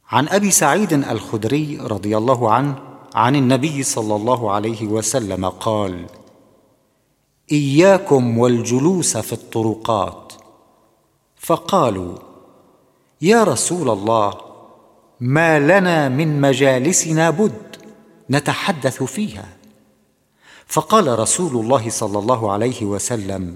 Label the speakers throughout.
Speaker 1: عن أبي سعيد الخدري رضي الله عنه عن النبي صلى الله عليه وسلم قال: إياكم والجلوس في الطرقات. فقالوا: يا رسول الله، ما لنا من مجالسنا بد نتحدث فيها. فقال رسول الله صلى الله عليه وسلم: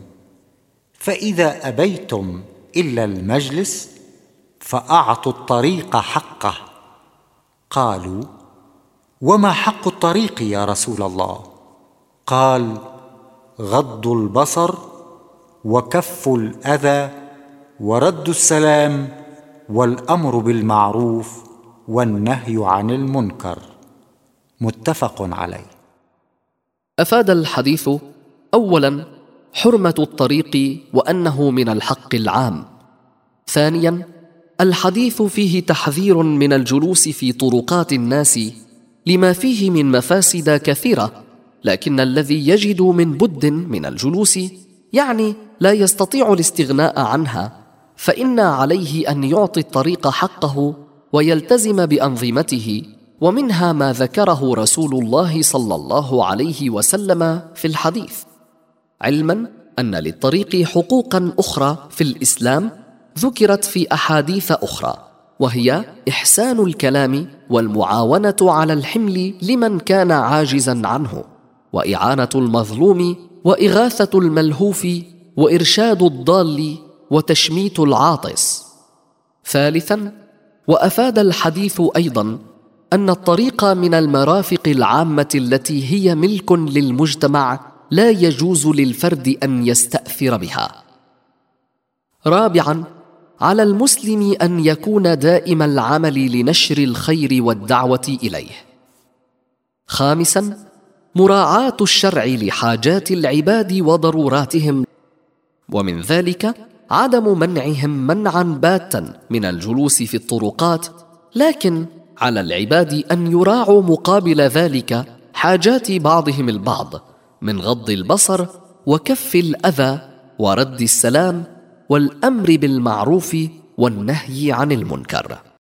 Speaker 1: فإذا أبيتم إلا المجلس فأعطوا الطريق حقه. قالوا: وما حق الطريق يا رسول الله؟ قال: غض البصر وكف الأذى ورد السلام والأمر بالمعروف والنهي عن المنكر. متفق عليه.
Speaker 2: أفاد الحديث: أولاً، حرمة الطريق وأنه من الحق العام. ثانياً، الحديث فيه تحذير من الجلوس في طرقات الناس لما فيه من مفاسد كثيرة، لكن الذي يجد من بد من الجلوس يعني لا يستطيع الاستغناء عنها، فإن عليه أن يعطي الطريق حقه ويلتزم بأنظمته، ومنها ما ذكره رسول الله صلى الله عليه وسلم في الحديث، علما أن للطريق حقوقا أخرى في الإسلام ذكرت في أحاديث أخرى، وهي إحسان الكلام والمعاونة على الحمل لمن كان عاجزا عنه، وإعانة المظلوم، وإغاثة الملهوف، وإرشاد الضال، وتشميت العاطس. ثالثا، وأفاد الحديث أيضا أن الطريق من المرافق العامة التي هي ملك للمجتمع لا يجوز للفرد أن يستأثر بها. رابعا، على المسلم أن يكون دائم العمل لنشر الخير والدعوة إليه. خامسا، مراعاة الشرع لحاجات العباد وضروراتهم، ومن ذلك عدم منعهم منعا باتا من الجلوس في الطرقات، لكن على العباد أن يراعوا مقابل ذلك حاجات بعضهم البعض من غض البصر وكف الأذى ورد السلام والأمر بالمعروف والنهي عن المنكر.